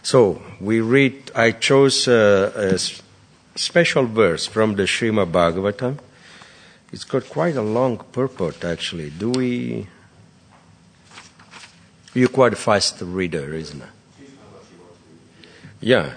So I chose a special verse from the Srimad Bhagavatam. It's got quite a long purport, actually. You're quite a fast reader, isn't it? Yeah.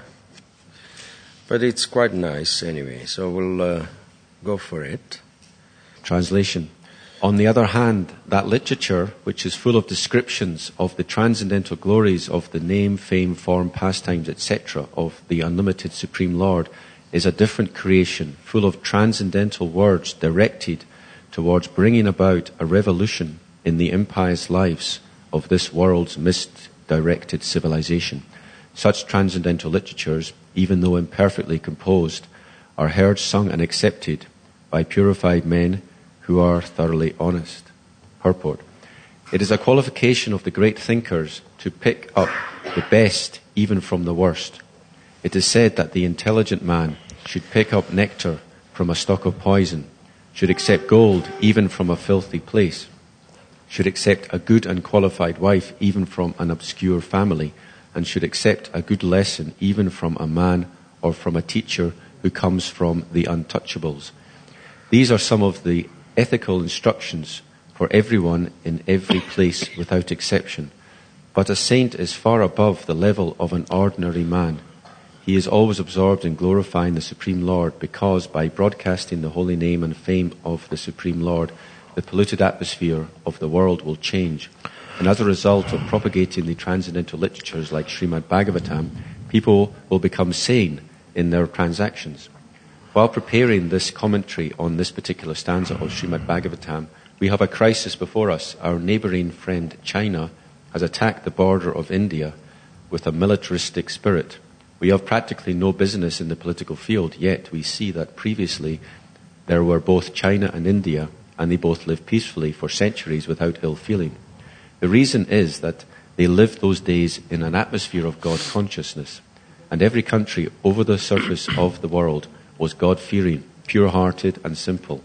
But it's quite nice anyway, so we'll go for it. Translation. On the other hand, that literature, which is full of descriptions of the transcendental glories of the name, fame, form, pastimes, etc. of the unlimited Supreme Lord, is a different creation, full of transcendental words directed towards bringing about a revolution in the impious lives of this world's misdirected civilization. Such transcendental literatures, even though imperfectly composed, are heard, sung, and accepted by purified men who are thoroughly honest. Purport. It is a qualification of the great thinkers to pick up the best even from the worst. It is said that the intelligent man should pick up nectar from a stalk of poison, should accept gold even from a filthy place, should accept a good and qualified wife even from an obscure family, and should accept a good lesson even from a man or from a teacher who comes from the untouchables. These are some of the ethical instructions for everyone in every place without exception. But a saint is far above the level of an ordinary man. He is always absorbed in glorifying the Supreme Lord because by broadcasting the holy name and fame of the Supreme Lord, the polluted atmosphere of the world will change. And as a result of propagating the transcendental literatures like Srimad Bhagavatam, people will become sane in their transactions. While preparing this commentary on this particular stanza of Srimad Bhagavatam, we have a crisis before us. Our neighbouring friend China has attacked the border of India with a militaristic spirit. We have practically no business in the political field, yet we see that previously there were both China and India, and they both lived peacefully for centuries without ill feeling. The reason is that they lived those days in an atmosphere of God consciousness, and every country over the surface of the world was God-fearing, pure-hearted and simple.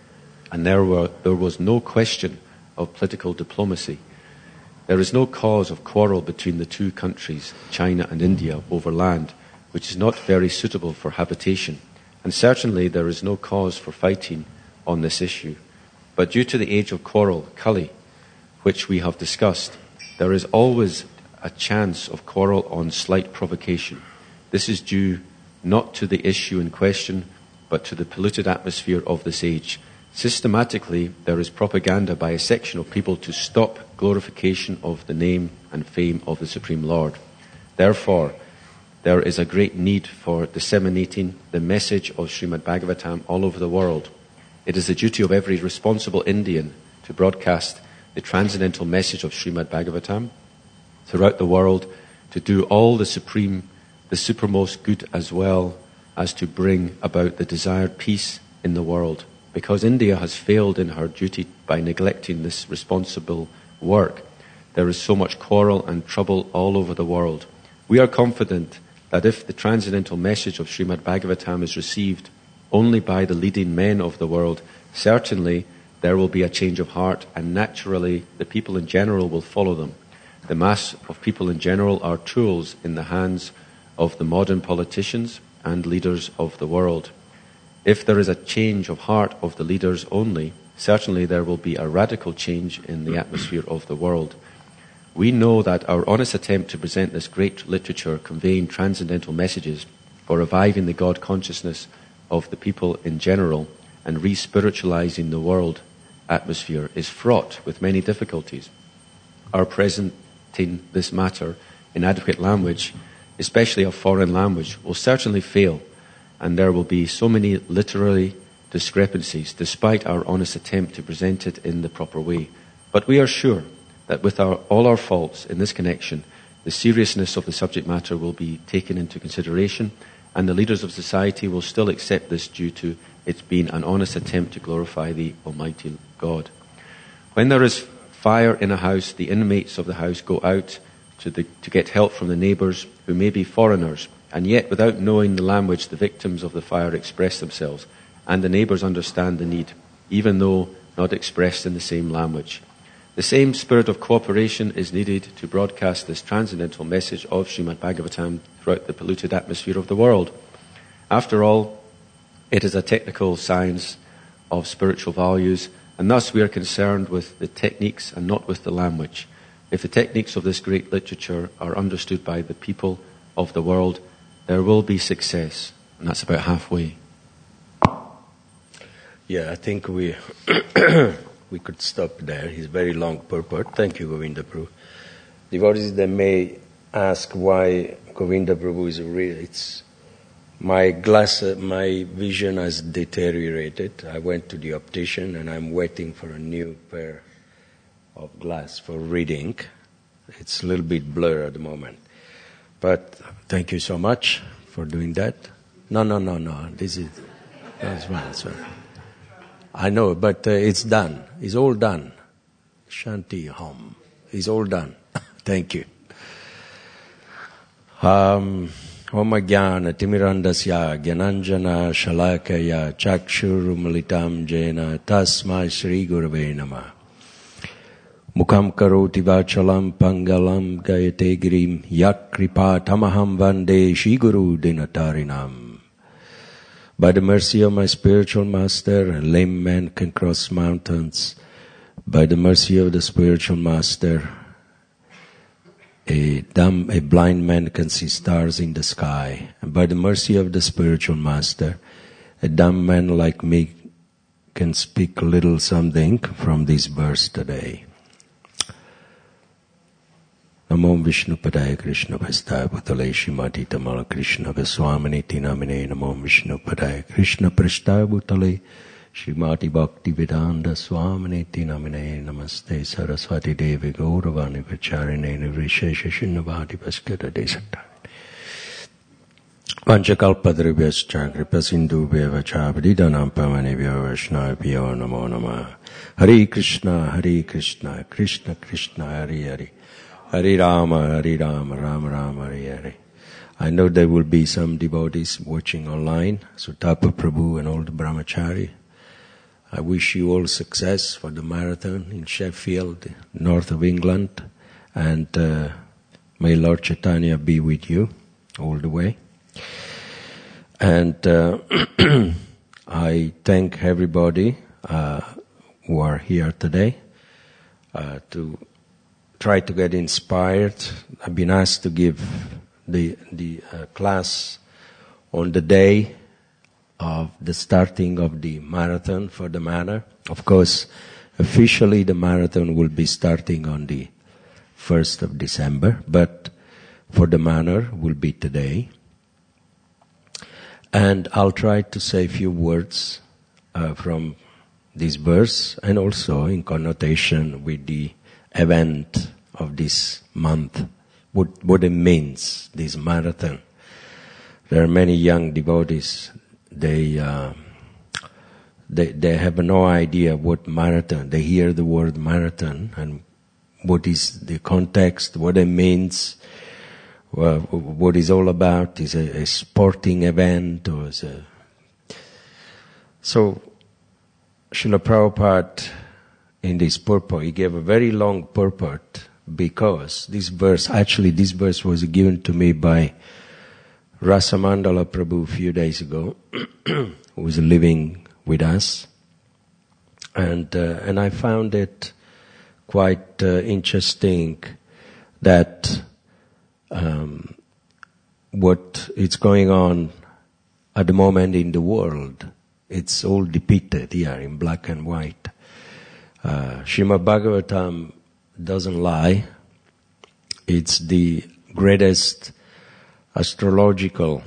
And there was no question of political diplomacy. There is no cause of quarrel between the two countries, China and India, over land, which is not very suitable for habitation. And certainly there is no cause for fighting on this issue. But due to the age of quarrel, Kali, which we have discussed, there is always a chance of quarrel on slight provocation. This is due not to the issue in question, but to the polluted atmosphere of this age. Systematically, there is propaganda by a section of people to stop glorification of the name and fame of the Supreme Lord. Therefore, there is a great need for disseminating the message of Srimad Bhagavatam all over the world. It is the duty of every responsible Indian to broadcast the transcendental message of Srimad Bhagavatam throughout the world, to do all the supermost good as well as to bring about the desired peace in the world. Because India has failed in her duty by neglecting this responsible work, there is so much quarrel and trouble all over the world. We are confident that if the transcendental message of Srimad Bhagavatam is received only by the leading men of the world, certainly there will be a change of heart, and naturally the people in general will follow them. The mass of people in general are tools in the hands of the modern politicians and leaders of the world. If there is a change of heart of the leaders only, certainly there will be a radical change in the atmosphere of the world. We know that our honest attempt to present this great literature conveying transcendental messages for reviving the God consciousness of the people in general and re-spiritualizing the world atmosphere is fraught with many difficulties. Our presenting this matter in adequate language, especially a foreign language, will certainly fail, and there will be so many literary discrepancies despite our honest attempt to present it in the proper way. But we are sure that with all our faults in this connection, the seriousness of the subject matter will be taken into consideration, and the leaders of society will still accept this due to it being an honest attempt to glorify the Almighty God. When there is fire in a house, the inmates of the house go out to get help from the neighbours who may be foreigners, and yet without knowing the language the victims of the fire express themselves, and the neighbours understand the need, even though not expressed in the same language. The same spirit of cooperation is needed to broadcast this transcendental message of Srimad Bhagavatam throughout the polluted atmosphere of the world. After all, it is a technical science of spiritual values, and thus we are concerned with the techniques and not with the language. If the techniques of this great literature are understood by the people of the world, there will be success, and that's about halfway. Yeah, I think we could stop there. It's very long purport. Thank you, Govinda Prabhu. Devotees, they may ask why Govinda Prabhu is real. It's my vision has deteriorated. I went to the optician and I'm waiting for a new pair of glass for reading. It's a little bit blurred at the moment. But thank you so much for doing that. No. That's fine. I know, but it's done. It's all done. Shanti Hom. It's all done. Thank you. Om Jnana Timirandasya Gyananjana Shalakaya Chakshurumalitam Jena Tasmai Shri Gurave Namah. Mukham Karoti Vachalam Pangalam Gayate Girim Yakripa Tamaham Vande Shri Guru Dinatarinam. By the mercy of my spiritual master, a lame man can cross mountains. By the mercy of the spiritual master, a blind man can see stars in the sky. And by the mercy of the spiritual master, a dumb man like me can speak a little something from this verse today. Namo Vishnu Padaya Krishna Bhastaya Bhutale Shrimati Tamala Krishna Goswaminiti Namine Namo Vishnu Padaya Krishna Prashtaya Bhutale Shrimati Bhakti Vedanta Swaminiti Namine Namaste Saraswati Devi Gauravani Vacharine Nirvishesha Shinnavati Paskara Desata Vanchakalpadribhyascha Kripasindubhya Vachabdidanam Pamanibhyo Vaishnavibhyo Namo Namah. Hare Krishna, Krishna Krishna, Hare Hare. Hare Rama, Rama Rama, Hare Hare. I know there will be some devotees watching online, so Tapa Prabhu and all the brahmachari. I wish you all success for the marathon in Sheffield, north of England, and may Lord Chaitanya be with you all the way. And I thank everybody who are here today to try to get inspired. I've been asked to give the class on the day of the starting of the marathon for the manor. Of course, officially the marathon will be starting on the 1st of December, but for the manor will be today. And I'll try to say a few words from this verse and also in connotation with the event of this month, what it means, this marathon. There are many young devotees, they have no idea what marathon. They hear the word marathon and what is the context, what it means, what it's all about. Is a sporting event or is a... So, Srila Prabhupada, in this purport, he gave a very long purport because this verse was given to me by Rasamandala Prabhu a few days ago, who was living with us. And I found it quite interesting that what is going on at the moment in the world, it's all depicted here in black and white. Srimad Bhagavatam doesn't lie. It's the greatest astrological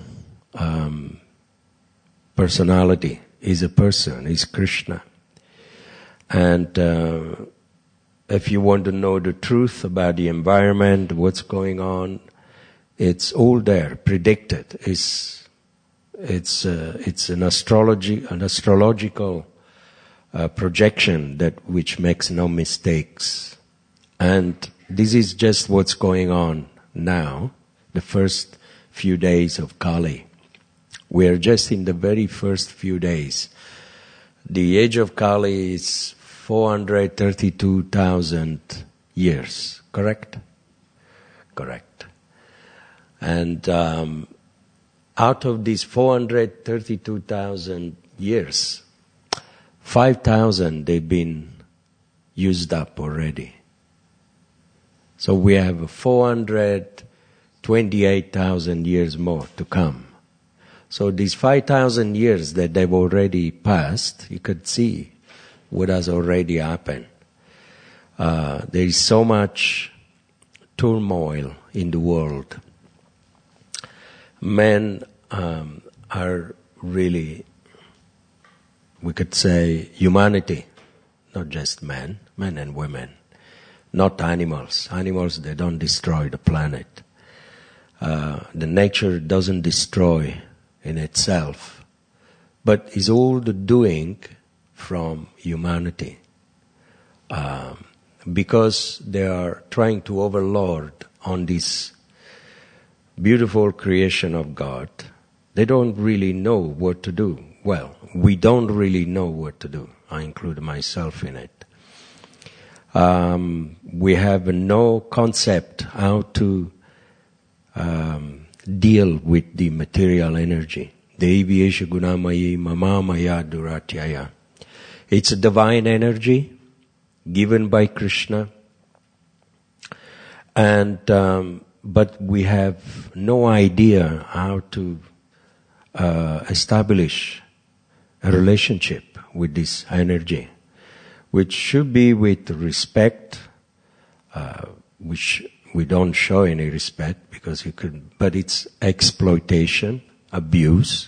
personality. Is a person, is Krishna. And if you want to know the truth about the environment, what's going on, it's all there, predicted. It's an astrological projection which makes no mistakes. And this is just what's going on now, the first few days of Kali. We are just in the very first few days. The age of Kali is 432,000 years, correct? Correct. And out of these 432,000 years, 5,000 they've been used up already. So we have 428,000 years more to come. So these 5,000 years that they've already passed, you could see what has already happened. There is so much turmoil in the world. Men are really, we could say, humanity, not just men and women, not animals. Animals, they don't destroy the planet. The nature doesn't destroy in itself, but is all the doing from humanity. Because they are trying to overlord on this beautiful creation of God, they don't really know what to do. Well, we don't really know what to do. I include myself in it. We have no concept how to deal with the material energy. Devi-esha gunamayi mamamaya duratyaya. It's a divine energy given by Krishna, and but we have no idea how to establish a relationship with this energy, which should be with respect, which we don't show any respect because you could, but it's exploitation, abuse.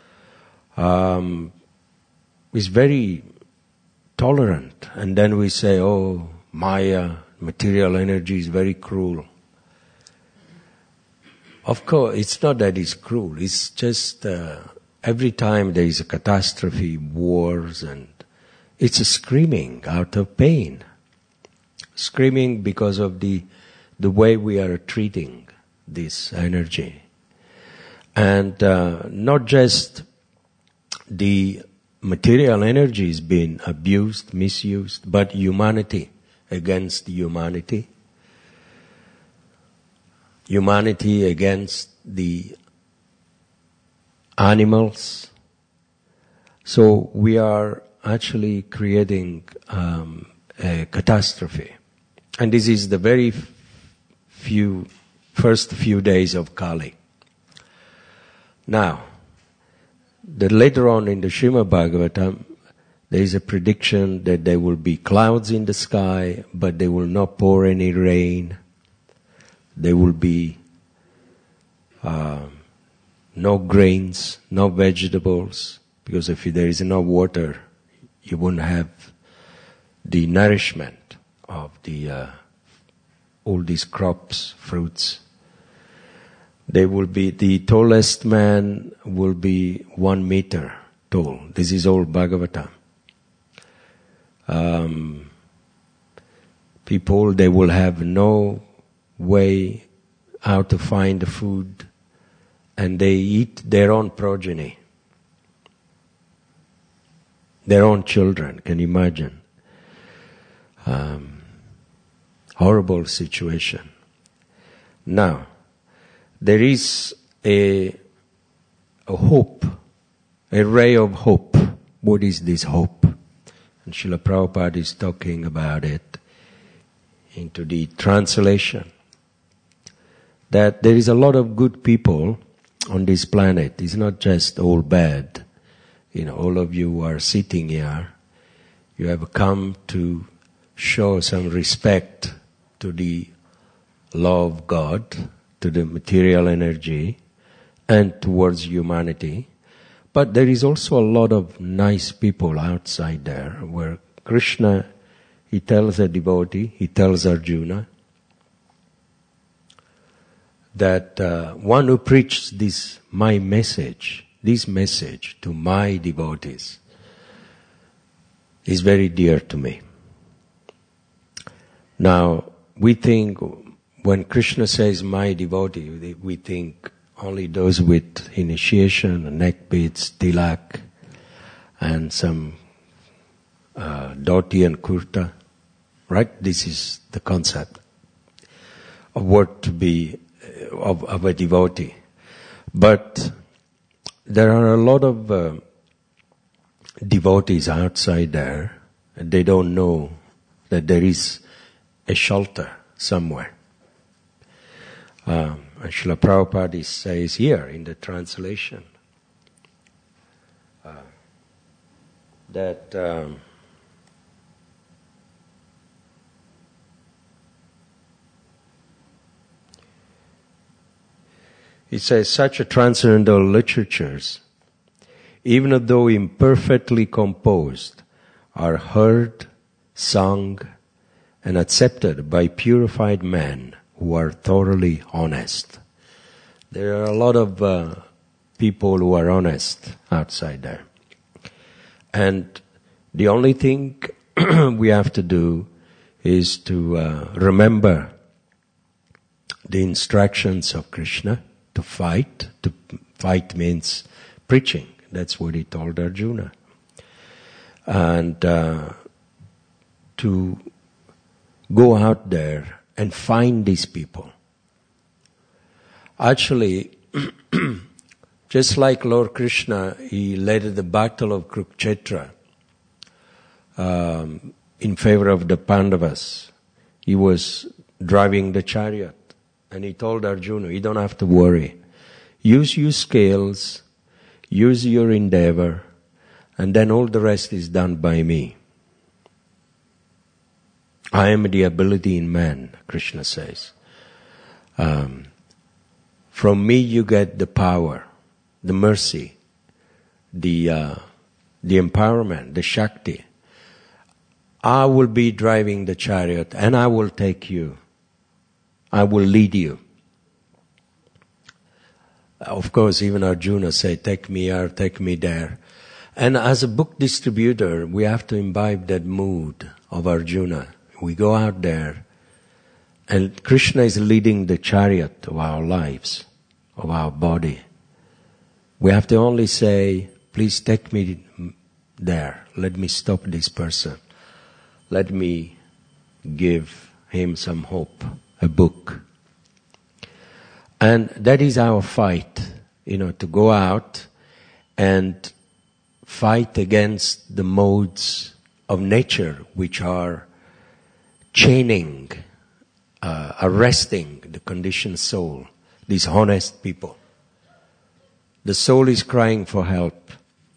It's very tolerant, and then we say, oh, Maya, material energy is very cruel. Of course, it's not that it's cruel, it's just every time there is a catastrophe, wars, and it's a screaming out of pain. Screaming because of the way we are treating this energy. And not just the material energy is being abused, misused, but humanity against humanity. Humanity against the animals. So we are actually creating a catastrophe. And this is the very first few days of Kali. Now, later on in the Srimad Bhagavatam, there is a prediction that there will be clouds in the sky, but they will not pour any rain. There will be no grains, no vegetables, because if there is no water, you wouldn't have the nourishment of the all these crops, fruits. There will be, the tallest man will be 1 meter tall. This is all Bhagavatam. People, they will have no way how to find the food, and they eat their own progeny, their own children. Can you imagine? Horrible situation. Now, there is a hope, a ray of hope. What is this hope? And Srila Prabhupada is talking about it into the translation. That there is a lot of good people on this planet. It's not just all bad. You know, all of you who are sitting here, you have come to show some respect to the law of God, to the material energy, and towards humanity. But there is also a lot of nice people outside there, where Krishna, he tells a devotee, he tells Arjuna, that one who preaches this message to my devotees is very dear to me. Now, we think, when Krishna says my devotee, we think only those with initiation, neck beads, tilak, and some dhoti and kurta, right? This is the concept of what to be of a devotee. But there are a lot of devotees outside there, and they don't know that there is a shelter somewhere. Srila Prabhupada says here in the translation that he says such a transcendental literatures, even though imperfectly composed, are heard, sung, and accepted by purified men who are thoroughly honest. There are a lot of people who are honest outside there. And the only thing we have to do is to remember the instructions of Krishna, to fight. To fight means preaching. That's what he told Arjuna. And to go out there and find these people. Actually, just like Lord Krishna, he led the battle of Kurukshetra in favor of the Pandavas. He was driving the chariot and he told Arjuna, you don't have to worry. Use your skills, use your endeavor, and then all the rest is done by me. I am the ability in man, Krishna says. From me you get the power, the mercy, the empowerment, the Shakti. I will be driving the chariot and I will take you. I will lead you. Of course, even Arjuna said, take me here, take me there. And as a book distributor, we have to imbibe that mood of Arjuna. We go out there and Krishna is leading the chariot of our lives, of our body. We have to only say, please take me there. Let me stop this person. Let me give him some hope, a book. And that is our fight, to go out and fight against the modes of nature which are chaining, arresting the conditioned soul, these honest people. The soul is crying for help,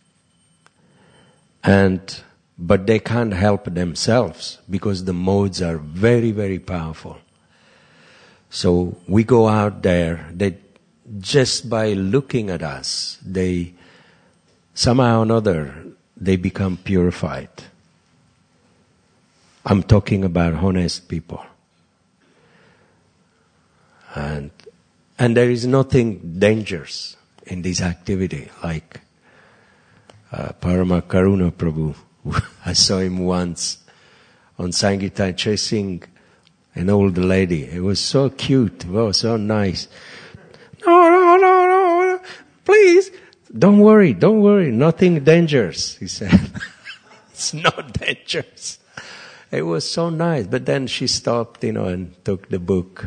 but they can't help themselves because the modes are very, very powerful. So we go out there, they just by looking at us, they somehow or another, they become purified. I'm talking about honest people. And there is nothing dangerous in this activity, like Parama Karuna Prabhu. I saw him once on Sankirtan chasing an old lady. It was so cute, so nice. No, please, don't worry, nothing dangerous, he said. It's not dangerous. It was so nice, but then she stopped, and took the book.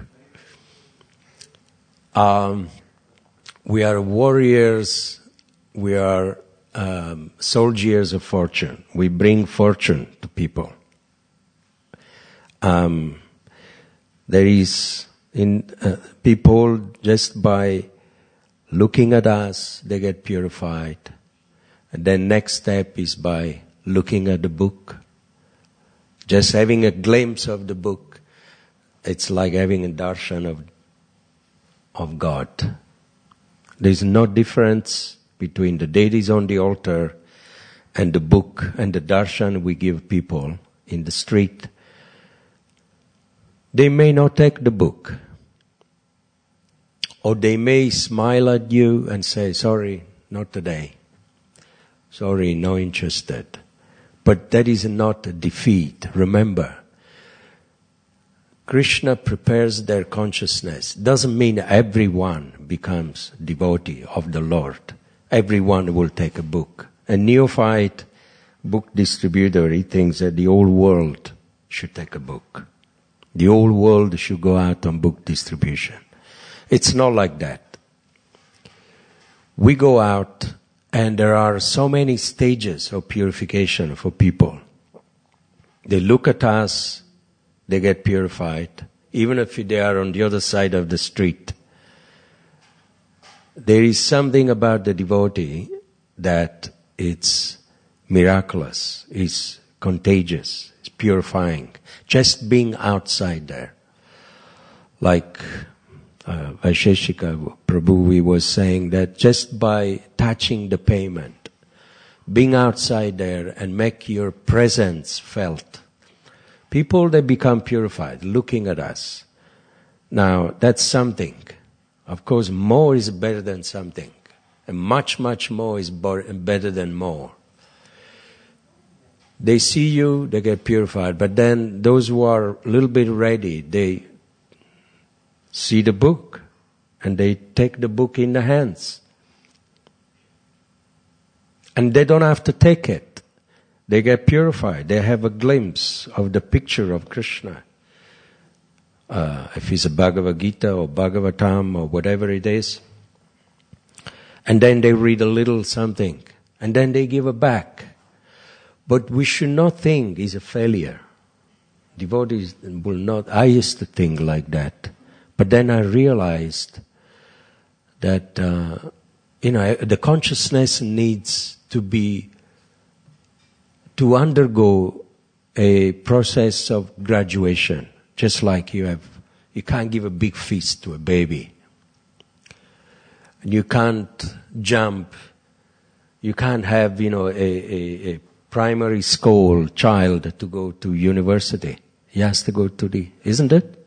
We are warriors, we are soldiers of fortune. We bring fortune to people. There is people just by looking at us, they get purified. And then next step is by looking at the book. Just having a glimpse of the book, it's like having a darshan of God. There's no difference between the deities on the altar and the book and the darshan we give people in the street. They may not take the book. Or they may smile at you and say, sorry, not today. Sorry, no interested. But that is not a defeat. Remember, Krishna prepares their consciousness. Doesn't mean everyone becomes devotee of the Lord. Everyone will take a book. A neophyte book distributor, he thinks that the whole world should take a book. The whole world should go out on book distribution. It's not like that. We go out, and there are so many stages of purification for people. They look at us, they get purified, even if they are on the other side of the street. There is something about the devotee that it's miraculous, it's contagious, it's purifying. Just being outside there. Like Vaisheshika Prabhu was saying that just by touching the pavement, being outside there and make your presence felt, people, they become purified, looking at us. Now, that's something. Of course, more is better than something. And much, much more is better than more. They see you, they get purified. But then those who are a little bit ready, they see the book and they take the book in the hands. And they don't have to take it. They get purified. They have a glimpse of the picture of Krishna. If it's a Bhagavad Gita or Bhagavatam or whatever it is. And then they read a little something. And then they give it back. But we should not think it's a failure. Devotees will not. I used to think like that. But then I realized that, the consciousness needs to undergo a process of graduation. Just like you can't give a big feast to a baby. You can't jump. You can't have, a primary school child to go to university. He has to go to isn't it?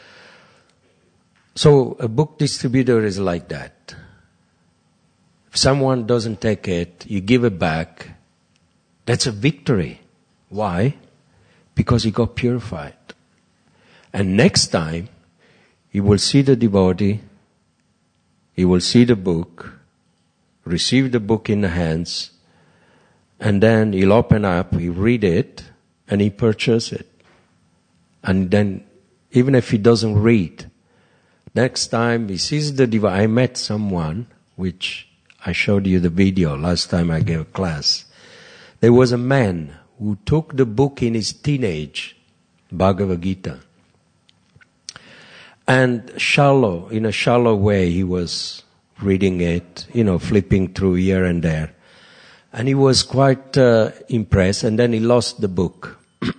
So a book distributor is like that. If someone doesn't take it, you give it back. That's a victory. Why? Because he got purified. And next time, he will see the devotee, he will see the book, receive the book in the hands, and then he'll open up, he'll read it, and he purchase it. And then, even if he doesn't read, next time he sees the devotee. I met someone, which I showed you the video last time I gave a class. There was a man who took the book in his teenage, Bhagavad Gita. And in a shallow way, he was reading it, flipping through here and there. And he was quite impressed, and then he lost the book.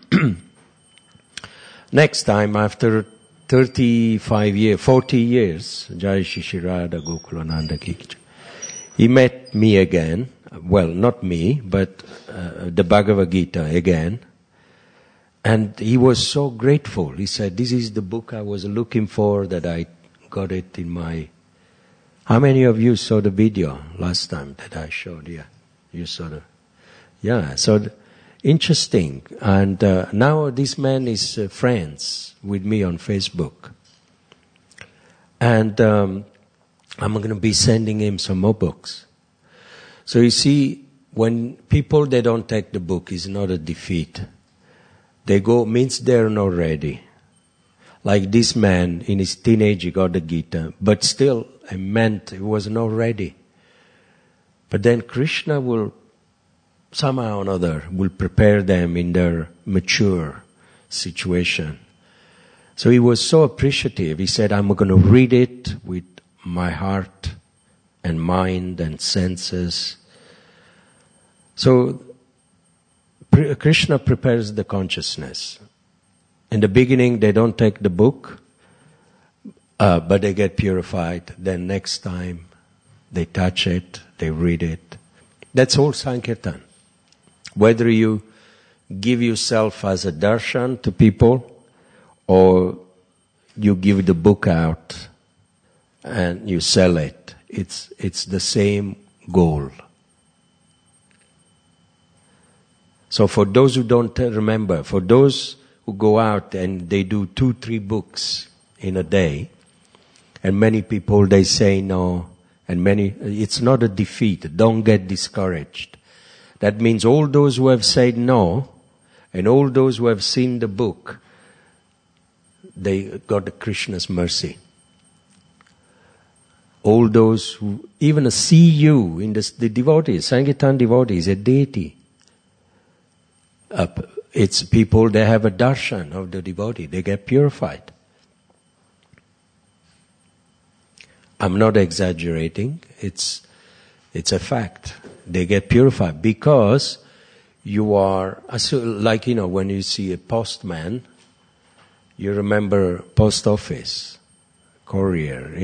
Next time, after 40 years, Jai Shishirada Gokulananda Kikcha, he met me again. Well, not me, but the Bhagavad Gita again. And he was so grateful. He said, this is the book I was looking for, that I got it in my... How many of you saw the video last time that I showed you? You saw the... Yeah, so interesting. And now this man is friends with me on Facebook. And I'm going to be sending him some more books. So you see, when people, they don't take the book, it's not a defeat. They go, means they're not ready. Like this man, in his teenage, he got the Gita, but still, it meant he was not ready. But then Krishna will, somehow or another, will prepare them in their mature situation. So he was so appreciative. He said, I'm going to read it with my heart and mind and senses. So Krishna prepares the consciousness. In the beginning, they don't take the book, but they get purified. Then next time, they touch it, they read it. That's all Sankirtan. Whether you give yourself as a darshan to people, or you give the book out and you sell it, it's the same goal. So for those who don't remember, for those who go out and they do 2-3 books in a day, and many people, they say no, and it's not a defeat. Don't get discouraged. That means all those who have said no, and all those who have seen the book, they got Krishna's mercy. All those who even see you in the devotees, Sankirtan devotees, a deity. It's people, they have a darshan of the devotee, they get purified. I'm not exaggerating, it's a fact. They get purified because you are, like, when you see a postman, you remember post office, courier,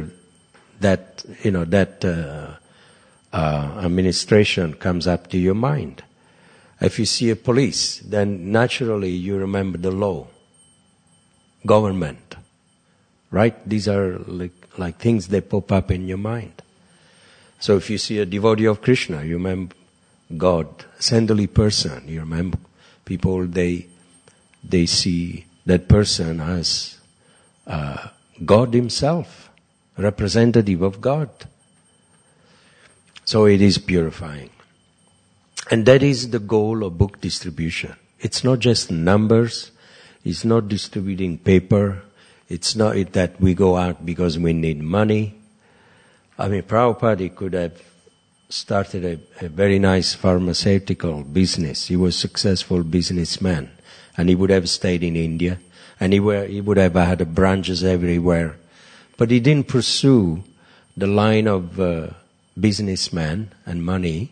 administration comes up to your mind. If you see a police, then naturally you remember the law, government, right? These are like things that pop up in your mind. So if you see a devotee of Krishna, you remember God. Sandali person, you remember people, they see that person as God himself, representative of God. So it is purifying. And that is the goal of book distribution. It's not just numbers, it's not distributing paper, it's not that we go out because we need money. I mean, Prabhupada could have started a very nice pharmaceutical business. He was a successful businessman. And he would have stayed in India. And he would have had branches everywhere. But he didn't pursue the line of businessman and money.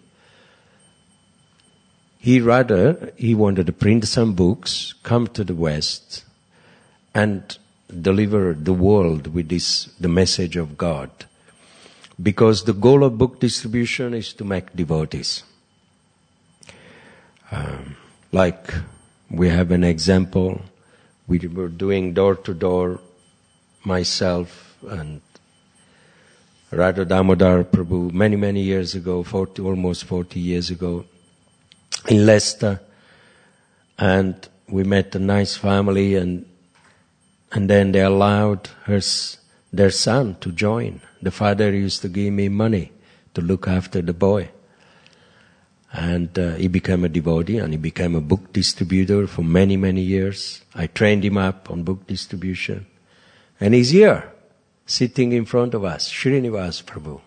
He wanted to print some books, come to the West, and deliver the world with the message of God. Because the goal of book distribution is to make devotees. Like we have an example, we were doing door-to-door, myself and Radha Damodar Prabhu, many years ago, almost 40 years ago, in Leicester. And we met a nice family, and then they allowed their son to join. The father used to give me money to look after the boy. And he became a devotee, and he became a book distributor for many years. I trained him up on book distribution. And he's here, sitting in front of us, Srinivas Prabhu.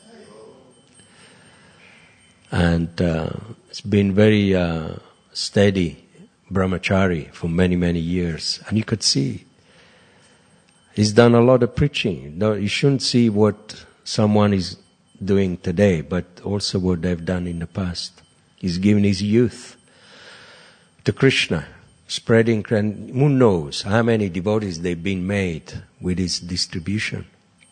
And it's been very steady brahmachari for many years. And you could see he's done a lot of preaching. No, you shouldn't see what someone is doing today, but also what they've done in the past. He's given his youth to Krishna, spreading, who knows how many devotees they've been made with his distribution.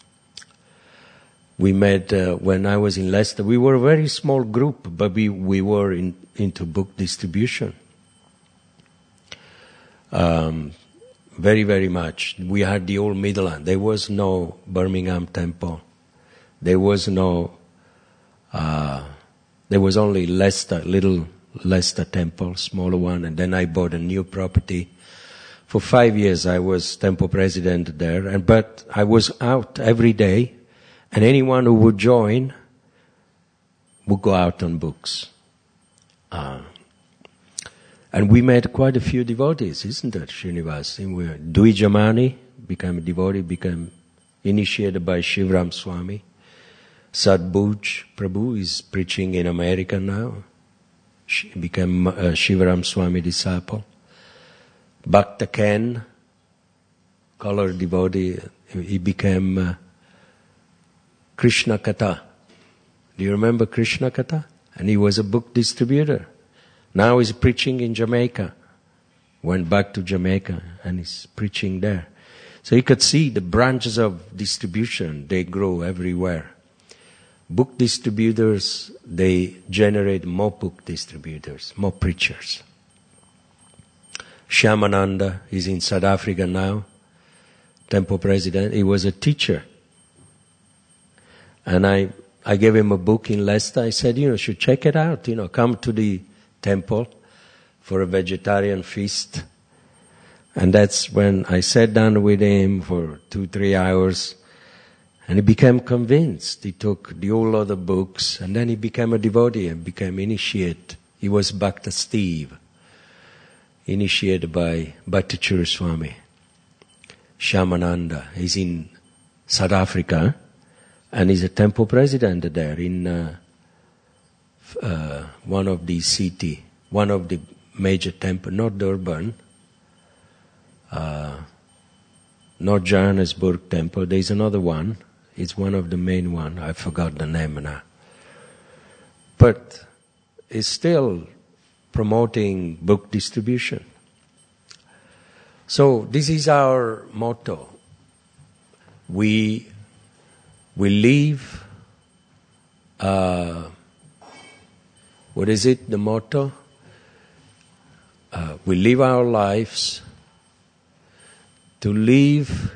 We met, when I was in Leicester, we were a very small group, but we were into book distribution. Very much. We had the old Midland. There was no Birmingham Temple. There was only Leicester, little Leicester Temple, smaller one, and then I bought a new property. For 5 years I was temple president there, but I was out every day, and anyone who would join would go out on books. And we met quite a few devotees, isn't it, Srinivas? Dvijamani became a devotee, became initiated by Shivram Swami. Sadbhuj Prabhu is preaching in America now. She became a Shivram Swami disciple. Bhakta Ken, colored devotee, he became Krishna Katha. Do you remember Krishna Katha? And he was a book distributor. Now he's preaching in Jamaica. Went back to Jamaica and he's preaching there. So you could see the branches of distribution, they grow everywhere. Book distributors, they generate more book distributors, more preachers. Shyamananda is in South Africa now, temple president. He was a teacher. And I gave him a book in Leicester. I said, you should check it out. Come to the temple for a vegetarian feast. And that's when I sat down with him for 2-3 hours. And he became convinced. He took the all other books, and then he became a devotee and became initiate. He was Bhakta Steve, initiated by Bhattacharya Swami. Shamananda. He's in South Africa, and he's a temple president there in one of the city, one of the major temple, not Durban, not Johannesburg temple. There's another one. It's one of the main one. I forgot the name now. But it's still promoting book distribution. So this is our motto. We live, what is it, the motto? We live our lives to live,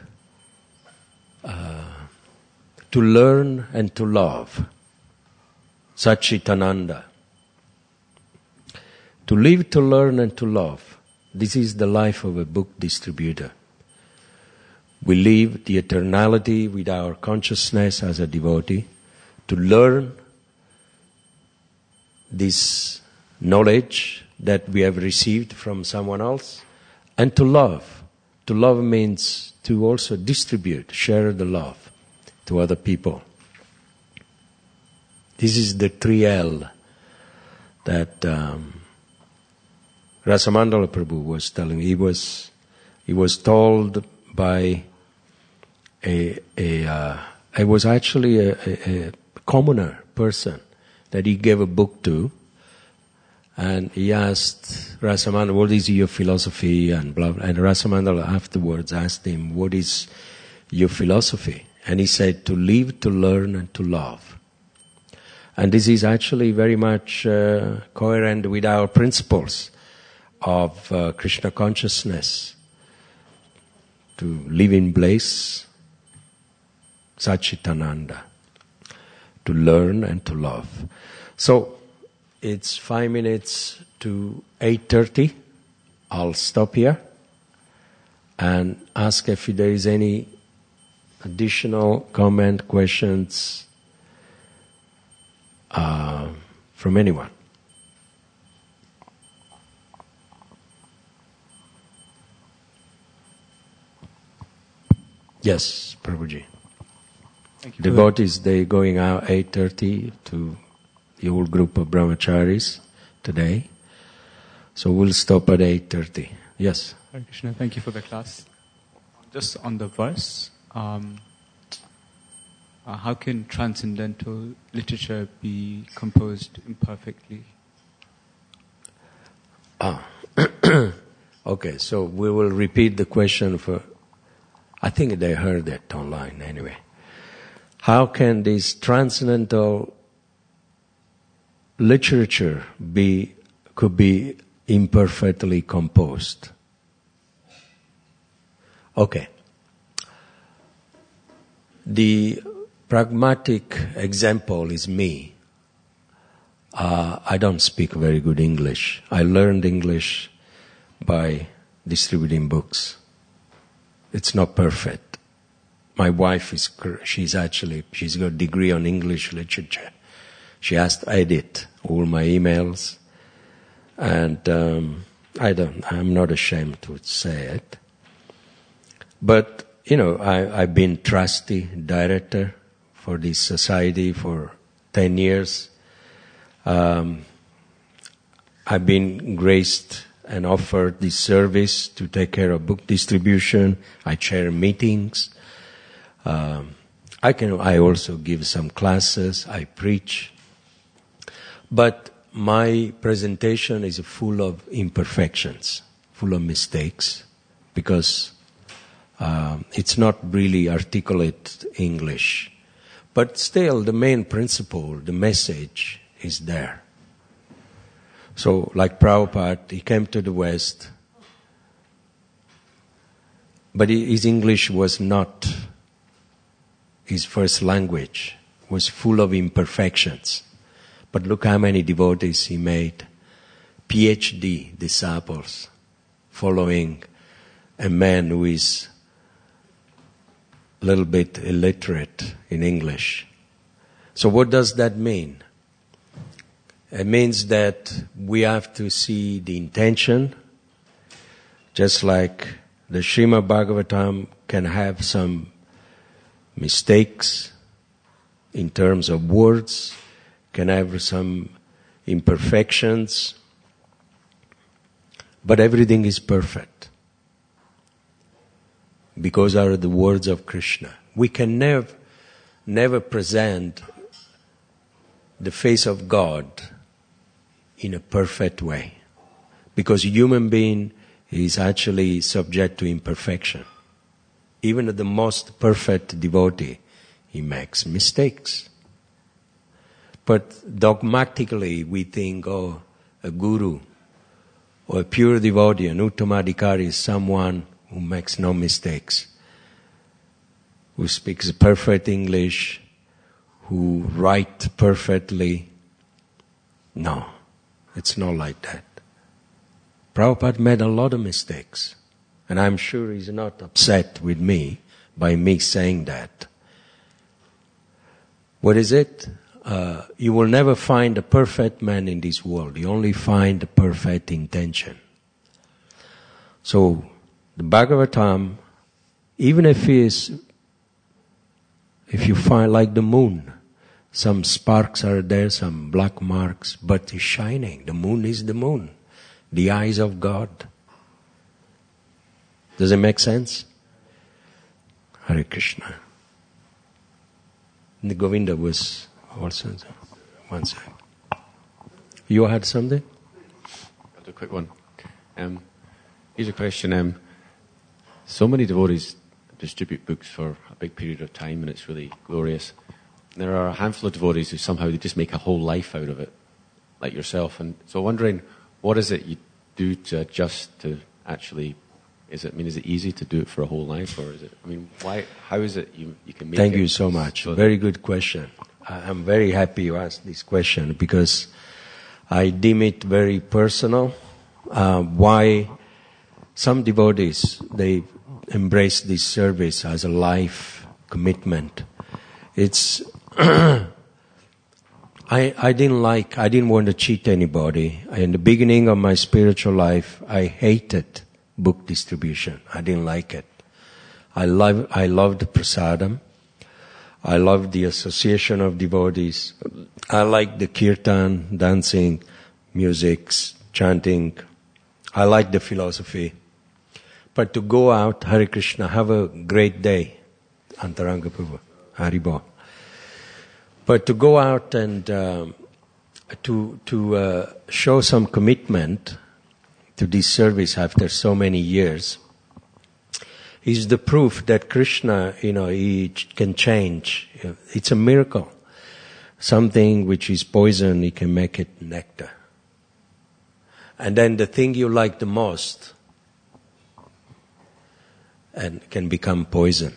to learn and to love. Satchitananda. To live, to learn and to love. This is the life of a book distributor. We live the eternality with our consciousness as a devotee, to learn this knowledge that we have received from someone else, and to love. To love means to also distribute, share the love to other people. This is the 3L that Rasamandala Prabhu was telling me. He was told by I was actually a commoner person that he gave a book to, and he asked Rasamandala, what is your philosophy, and blah, blah. And Rasamandala afterwards asked him, what is your philosophy? And he said, to live, to learn and to love. And this is actually very much coherent with our principles of Krishna consciousness. To live in bliss, Satchitananda. To learn and to love. So, it's 5 minutes to 8:30. I'll stop here and ask if there is any additional comment, questions from anyone. Yes, Prabhuji. Devotees, they going out 8:30 to the whole group of brahmacharis today. So we'll stop at 8:30. Yes. Hare Krishna, thank you for the class. Just on the verse, how can transcendental literature be composed imperfectly? Okay, so we will repeat the question for, I think they heard it online anyway. How can this transcendental literature could be imperfectly composed? Okay. The pragmatic example is me. I don't speak very good English. I learned English by distributing books. It's not perfect. My wife she's got a degree on English literature. She has to edit all my emails, and I'm not ashamed to say it. But, I've been trustee director for this society for 10 years. I've been graced and offered this service to take care of book distribution. I chair meetings. I also give some classes. I preach. But my presentation is full of imperfections, full of mistakes, because it's not really articulate English. But still, the main principle, the message is there. So, like Prabhupada, he came to the West, but his English was not his first language, was full of imperfections. But look how many devotees he made, PhD disciples, following a man who is a little bit illiterate in English. So what does that mean? It means that we have to see the intention, just like the Srimad Bhagavatam can have some mistakes in terms of words, can have some imperfections, but everything is perfect because are the words of Krishna. We can never present the face of God in a perfect way, because a human being is actually subject to imperfection. Even the most perfect devotee, he makes mistakes. But dogmatically we think, a guru or a pure devotee, an Uttamadhikari, is someone who makes no mistakes, who speaks perfect English, who writes perfectly. No, it's not like that. Prabhupada made a lot of mistakes, and I'm sure he's not upset with me by me saying that. What is it? You will never find a perfect man in this world. You only find a perfect intention. So, the Bhagavatam, even if you find like the moon, some sparks are there, some black marks, but it's shining. The moon is the moon. The eyes of God. Does it make sense? Hare Krishna. The Govinda was also one second. You had something? I'll do a quick one. Here's a question. So many devotees distribute books for a big period of time, and it's really glorious. And there are a handful of devotees who somehow they just make a whole life out of it, like yourself. And so, wondering, what is it you do to adjust to actually? Is it easy to do it for a whole life, or is it? Why? How is it you can make? Thank you so much. Very good question. I'm very happy you asked this question because I deem it very personal. Why some devotees they embrace this service as a life commitment. It's I didn't want to cheat anybody. In the beginning of my spiritual life, I hated book distribution. I didn't like it. I loved prasadam. I loved the association of devotees. I liked the kirtan, dancing, music, chanting. I liked the philosophy. But to go out, Hare Krishna, have a great day, Antaranga Prabhu, Haribo. But to go out and to show some commitment to this service after so many years is the proof that Krishna, he can change. It's a miracle. Something which is poison, he can make it nectar. And then the thing you like the most and can become poison.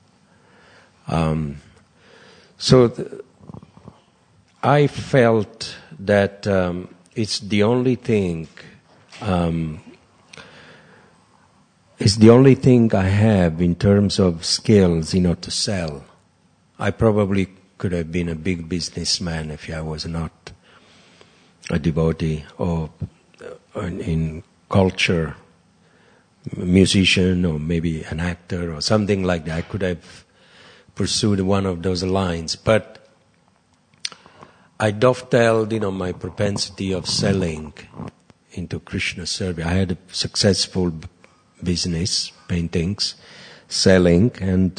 I felt that it's the only thing. It's the only thing I have in terms of skills, to sell. I probably could have been a big businessman if I was not a devotee or in culture, musician or maybe an actor or something like that. I could have pursued one of those lines, but I dovetailed, my propensity of selling into Krishna service. I had a successful business, paintings, selling, and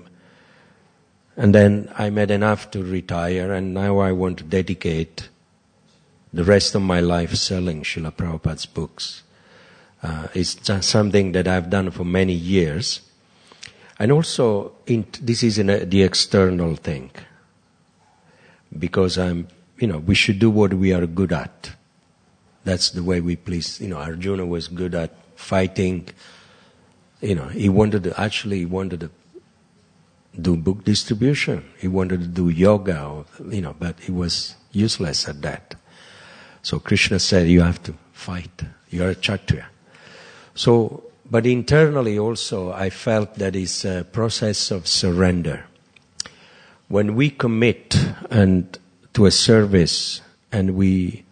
then I made enough to retire, and now I want to dedicate the rest of my life selling Srila Prabhupada's books. It's just something that I've done for many years. And also, this is the external thing. Because we should do what we are good at. That's the way we please. Arjuna was good at fighting. He wanted to do book distribution. He wanted to do yoga, but he was useless at that. So Krishna said, you have to fight. You are a Kshatriya. So, But internally also, I felt that it's a process of surrender. When we commit and to a service and we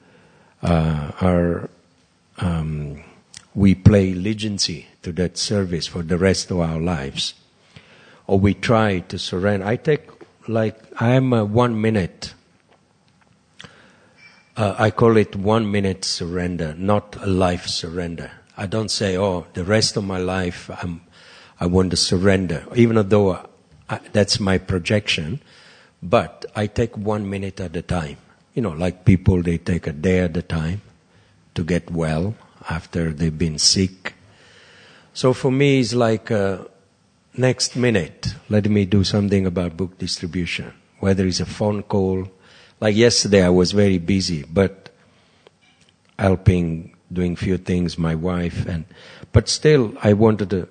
we play allegiance to that service for the rest of our lives, or we try to surrender. I'm a 1 minute. I call it 1 minute surrender, not a life surrender. I don't say, the rest of my life I want to surrender, even though that's my projection. But I take 1 minute at a time. Like people, they take a day at a time to get well after they've been sick. So for me, it's like next minute, let me do something about book distribution. Whether it's a phone call. Like yesterday, I was very busy, but helping, doing few things, my wife, but still, I wanted to,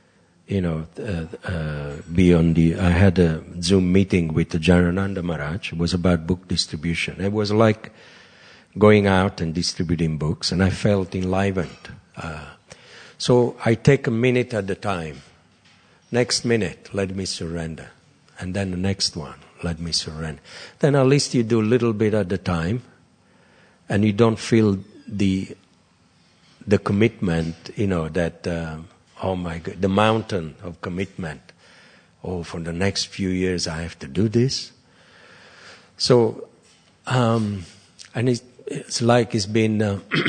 be on I had a Zoom meeting with the Jnanananda Maharaj. It was about book distribution. It was like going out and distributing books, and I felt enlivened. So I take a minute at a time. Next minute, let me surrender. And then the next one, let me surrender. Then at least you do a little bit at a time, and you don't feel the commitment, that, oh my God, the mountain of commitment. For the next few years I have to do this. So, and it's like it's been,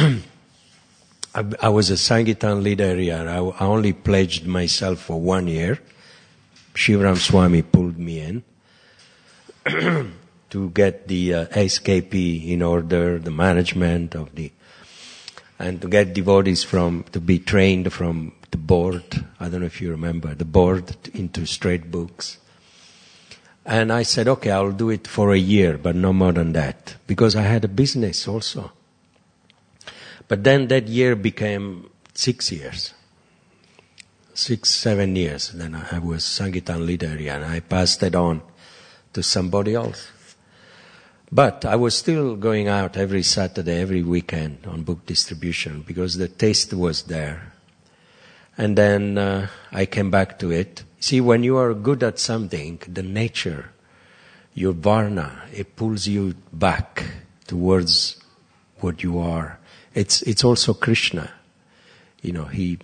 I was a Sankirtan leader here. I only pledged myself for 1 year. Shivaram Swami pulled me in to get the SKP in order, the management of and to get devotees to be trained from the board. I don't know if you remember, the board into straight books. And I said, okay, I'll do it for a year, but no more than that. Because I had a business also. But then that year became 6 years. 6-7 years. Then I was Sankirtan leader and I passed it on to somebody else. But I was still going out every Saturday, every weekend on book distribution because the taste was there. And then I came back to it. See, when you are good at something, the nature, your varna, it pulls you back towards what you are. It's also Krishna. He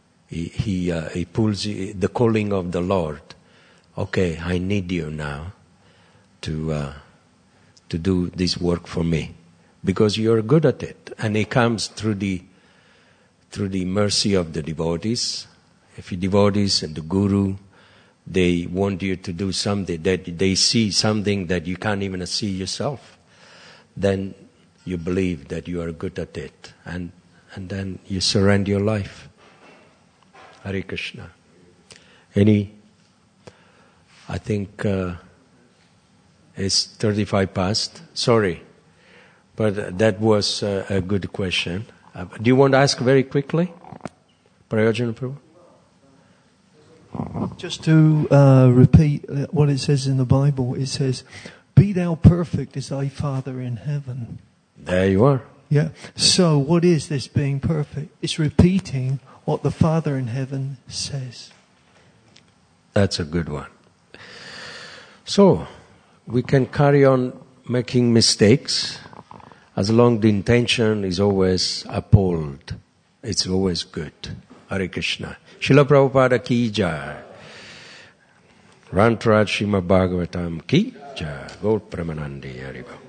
pulls you, the calling of the Lord. Okay, I need you now to do this work for me, because you're good at it, and it comes through the mercy of the devotees. If the devotees and the guru, they want you to do something that they see something that you can't even see yourself, then you believe that you are good at it, and then you surrender your life. Hare Krishna. I think it's 35 past. Sorry, but that was a good question. Do you want to ask very quickly? Prayojana Prabhu? Just to repeat what it says in the Bible, it says, "Be thou perfect as thy Father in heaven." There you are. Yeah. So what is this being perfect? It's repeating what the Father in heaven says. That's a good one. So, we can carry on making mistakes as long as the intention is always upheld. It's always good. Hare Krishna. Srila Prabhupada ki jai. Rantraj Srimad Bhagavatam ki jai. Gaur Pramanandi Haribo.